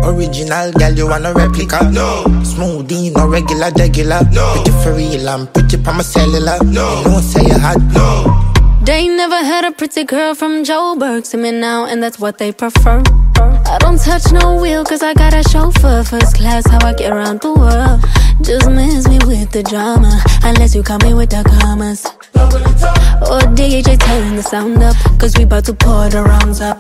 Original girl, you want a replica? No. Smoothie, no regular. No. Pretty for real, I'm pretty pa my cellular. No. You know say you hot. No. They never had a pretty girl from Joburg. See me now, and that's what they prefer. I don't touch no wheel, cause I got a chauffeur. First class, how I get around the world. Just miss me with the drama, unless you call me with the commas. Or DJ turn the sound up, cause we bout to pour the wrongs up.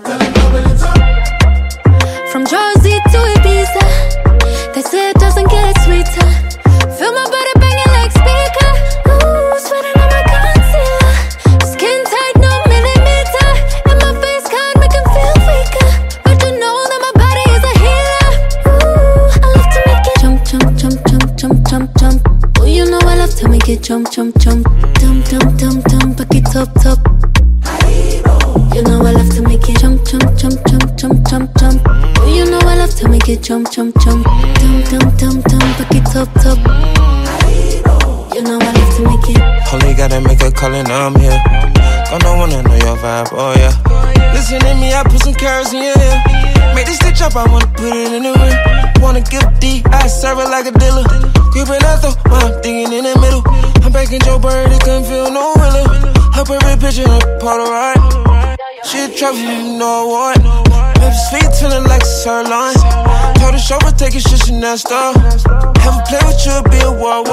From Jersey to Ibiza, they say it doesn't get sweeter. Feel my body banging like speaker. Ooh, sweating on my concealer. Skin tight, no millimeter. And my face can't make him feel weaker. But you know that my body is a healer. Ooh, I love to make it jump, jump, jump, jump, jump, jump, jump. Oh, you know I love to make it jump, jump, jump. Dum, dum, dum, dum, back it up, top. You know I love to make it jump, jump, jump, jump, jump, jump, jump. Oh, you know I love to make it jump, jump, jump. Dum, dum, dum, dum, back it up, top. You know I love to make it. Only gotta make a call and I'm here. Gonna wanna know your vibe, oh yeah. Listen to me, I put some carrots in your ear. Make this stitch up, I wanna put it in the ring. Wanna give D, I serve it like a dealer. Gripping that though, while I'm thinking in the middle. I'm back in Joe Bird, it couldn't feel no realer. Her perfect picture, a Polaroid. She a trophy, you know what? Baby sweet, feeling like a sirloin. Told the chauffeur, take a shit, she next up. Have a play with you, be a war.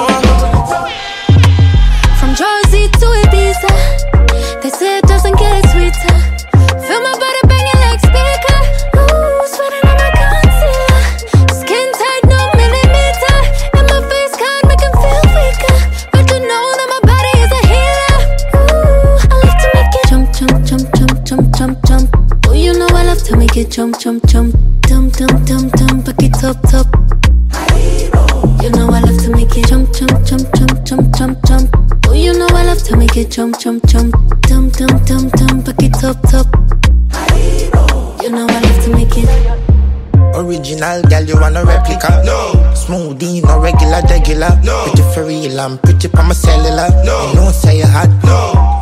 From Jersey to Ibiza, they say it doesn't get sweeter. Feel my body banging like speaker. Ooh, sweating on my concealer. Skin tight, no millimeter. And my face can't make him feel weaker. But you know that my body is a healer. Ooh, I love to make it jump, jump, jump, jump, jump, jump, jump. Oh, you know I love to make it jump, jump, jump. Dum, dum, dum, dum, back it up, top. You know I love to make it jump, jump, jump, jump, jump, jump, jump. Oh, you know I love to make it jump, jump, jump. Dum, dum, dum, dum, back it up, top. You know I love to make it. Original girl, you want a replica? No. Smoothie, no regular. No. Pretty for real, I'm pretty pa my cellular. No. You know say you hot. No.